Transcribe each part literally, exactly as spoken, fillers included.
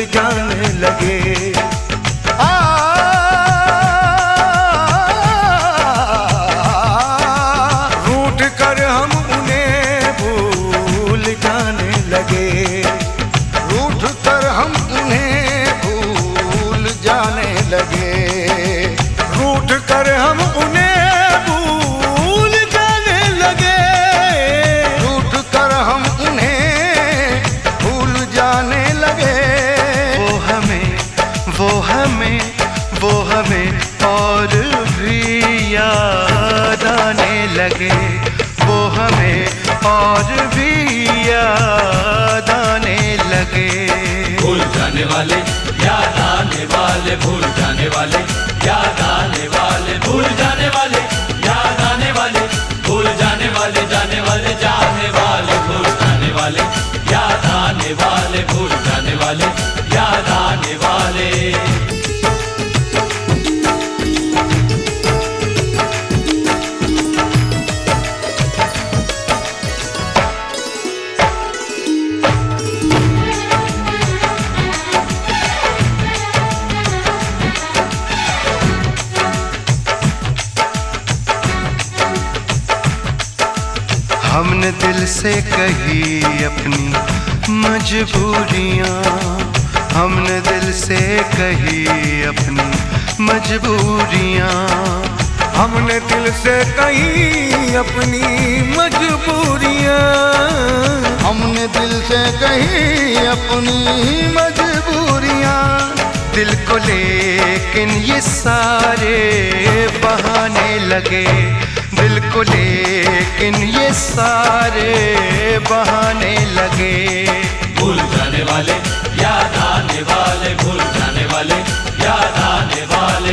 जाने लगे। आ, रूठ कर हम उन्हें भूल जाने लगे। रूठ कर हम उन्हें भूल जाने लगे। रूठ कर हम उन्हें भूल जाने लगे। रूठ कर हम उन्हें भूल जाने लगे। वो हमें वो हमें वो हमें और भी याद आने लगे। वो हमें और भी याद आने लगे। भूल जाने वाले याद आने वाले, भूल जाने वाले याद आने वाले, भूल जाने वाले याद आने वाले, भूल जाने वाले जाने वाले जाने वाले, भूल जाने वाले याद आने वाले, भूल जाने वाले याद आने वाले। हमने दिल से कही अपनी मजबूरियाँ। हमने दिल से कही अपनी मजबूरियाँ। हमने दिल से कही अपनी मजबूरियाँ। हमने दिल से कही अपनी मजबूरियाँ। दिल को लेकिन ये सारे बहाने लगे। दिल को लेकिन ये सारे बहाने लगे। भूल जाने वाले याद आने वाले, भूल जाने वाले याद आने वाले।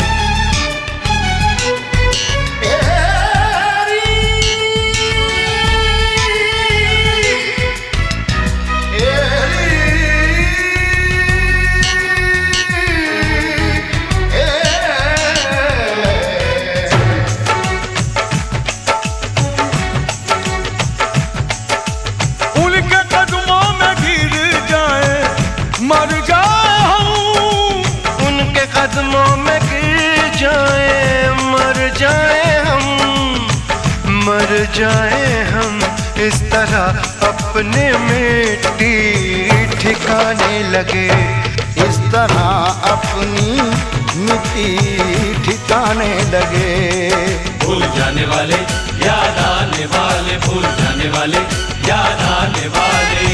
मर जाए हम उनके कदमों में गिर जाए, मर जाए हम, मर जाए हम। इस तरह अपने मिट्टी ठिकाने लगे। इस तरह अपनी मिट्टी ठिकाने लगे। भूल जाने वाले याद आने वाले, भूल जाने वाले याद आने वाले।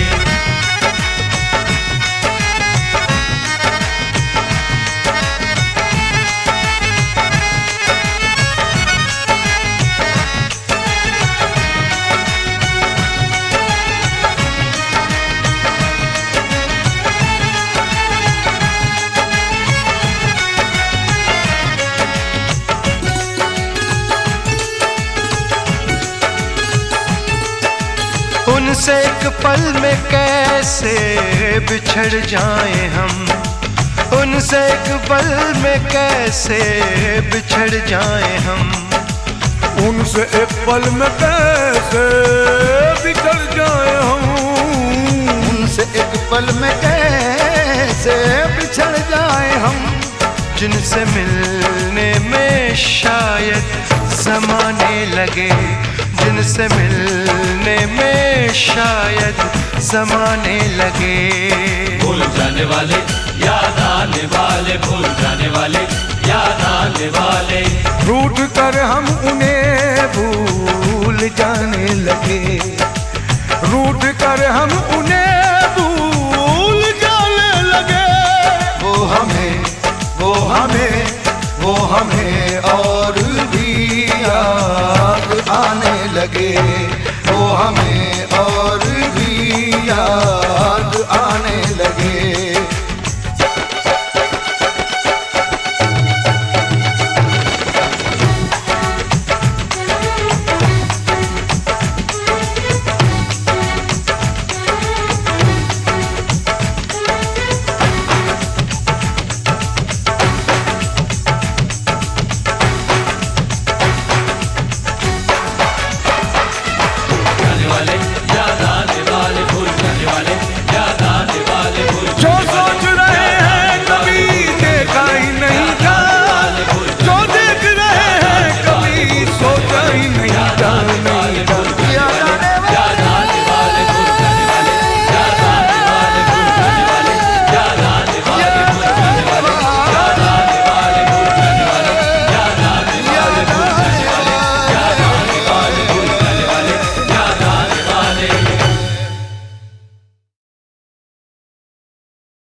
उनसे एक पल में कैसे बिछड़ जाएं हम। उनसे एक पल में कैसे बिछड़ जाएं हम। उनसे एक पल में कैसे बिछड़ जाए हम। उनसे एक पल में कैसे बिछड़ जाए हम। जिनसे मिलने में शायद ज़माने लगे। जिनसे मिलने में शायद ज़माने लगे। भूल जाने वाले याद आने वाले, भूल जाने वाले याद आने वाले। रूठ कर हम उन्हें भूल जाने लगे। रूठ कर हम उन्हें भूल जाने लगे। वो हमें वो हमें वो हमें और भी याद आने लगे। वो हमें और